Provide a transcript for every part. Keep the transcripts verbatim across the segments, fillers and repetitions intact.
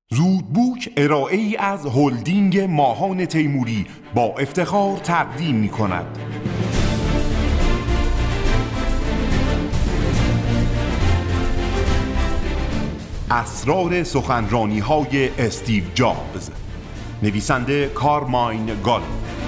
زودبوک ارائه ای از هلدینگ ماهان تیموری با افتخار تقدیم می کند. اسرار سخنرانی های استیو جابز، نویسنده کارماین گال.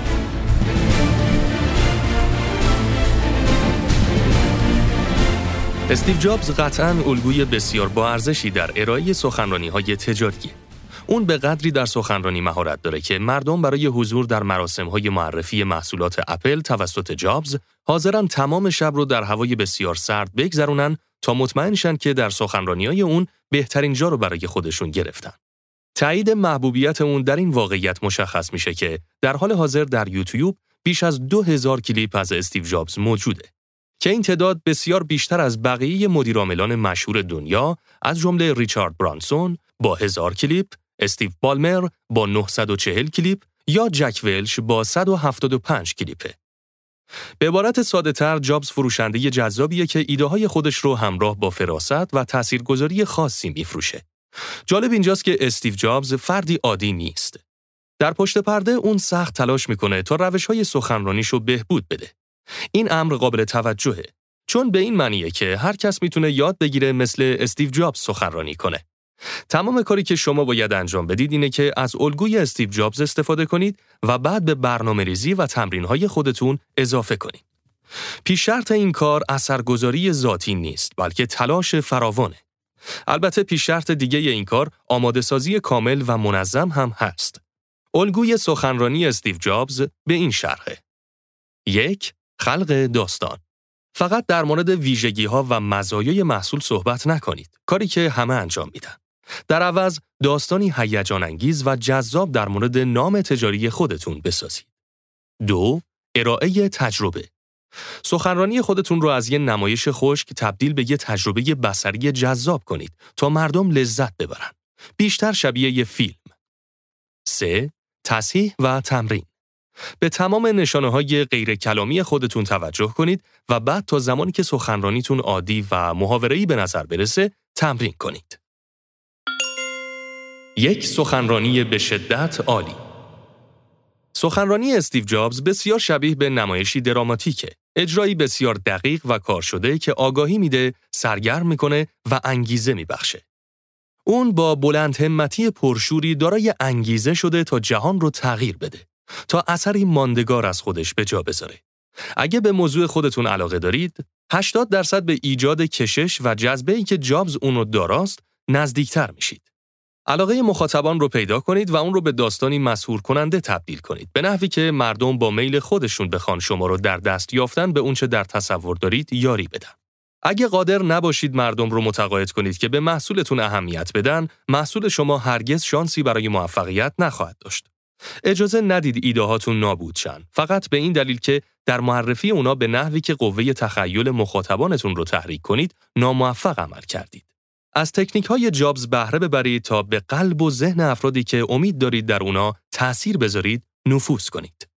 استیو جابز قطعاً الگوی بسیار با ارزشی در ارائه سخنرانی‌های تجاریه. اون به قدری در سخنرانی مهارت داره که مردم برای حضور در مراسم‌های معرفی محصولات اپل توسط جابز حاضرن تمام شب رو در هوای بسیار سرد بگذرونن تا مطمئن شن که در سخنرانی‌های اون بهترین جا رو برای خودشون گرفتن. تایید محبوبیت اون در این واقعیت مشخص میشه که در حال حاضر در یوتیوب بیش از دو هزار کلیپ از استیو جابز موجوده که این تعداد بسیار بیشتر از بقیه مدیرعاملان مشهور دنیا از جمله ریچارد برانسون با هزار کلیپ، استیو بالمر با نهصد و چهل کلیپ یا جک ولش با صد و هفتاد و پنج کلیپه. به عبارت ساده‌تر، جابز فروشنده جذابیه که ایده‌های خودش رو همراه با فراست و تاثیرگذاری خاصی میفروشه. جالب اینجاست که استیو جابز فردی عادی نیست. در پشت پرده اون سخت تلاش میکنه تا روش‌های سخنرانیشو بهبود بده. این امر قابل توجهه، چون به این معنیه که هر کس میتونه یاد بگیره مثل استیو جابز سخنرانی کنه. تمام کاری که شما باید انجام بدید اینه که از الگوی استیو جابز استفاده کنید و بعد به برنامه‌ریزی و تمرین‌های خودتون اضافه کنید. پیش شرط این کار اثرگذاری ذاتی نیست، بلکه تلاش فراوانه. البته پیش شرط دیگه این کار آماده سازی کامل و منظم هم هست. الگوی سخنرانی استیو جابز به این شرحه: یک، خلق داستان. فقط در مورد ویژگی‌ها و مزایای محصول صحبت نکنید، کاری که همه انجام میدن. در عوض داستانی هیجان انگیز و جذاب در مورد نام تجاری خودتون بسازید. دو، ارائه تجربه. سخنرانی خودتون رو از یه نمایش خشک تبدیل به یه تجربه بصری جذاب کنید تا مردم لذت ببرن، بیشتر شبیه یه فیلم. سه، تصحیح و تمرین. به تمام نشانه‌های غیر کلامی خودتون توجه کنید و بعد تا زمانی که سخنرانیتون عادی و محاوره‌ای به نظر برسه تمرین کنید. یک سخنرانی به شدت عالی. سخنرانی استیو جابز بسیار شبیه به نمایشی دراماتیکه. اجرایی بسیار دقیق و کار شده که آگاهی میده، سرگرم میکنه و انگیزه میبخشه. اون با بلند همتی پرشوری دارای انگیزه شده تا جهان رو تغییر بده، تا اثری ماندگار از خودش به جا بذاره. اگه به موضوع خودتون علاقه دارید، هشتاد درصد به ایجاد کشش و جذبه‌ای که جابز اون رو داراست نزدیکتر میشید. علاقه مخاطبان رو پیدا کنید و اون رو به داستانی مسحور کننده تبدیل کنید، به نحوی که مردم با میل خودشون بخوان شما رو در دست یافتن به اونچه در تصور دارید یاری بدن. اگه قادر نباشید مردم رو متقاعد کنید که به محصولتون اهمیت بدن، محصول شما هرگز شانسی برای موفقیت نخواهد داشت. اجازه ندید ایده هاتون نابود شن، فقط به این دلیل که در معرفی اونا به نحوی که قوه تخیل مخاطبانتون رو تحریک کنید، ناموفق عمل کردید. از تکنیک‌های جابز بهره ببرید تا به قلب و ذهن افرادی که امید دارید در اونا تأثیر بذارید نفوذ کنید.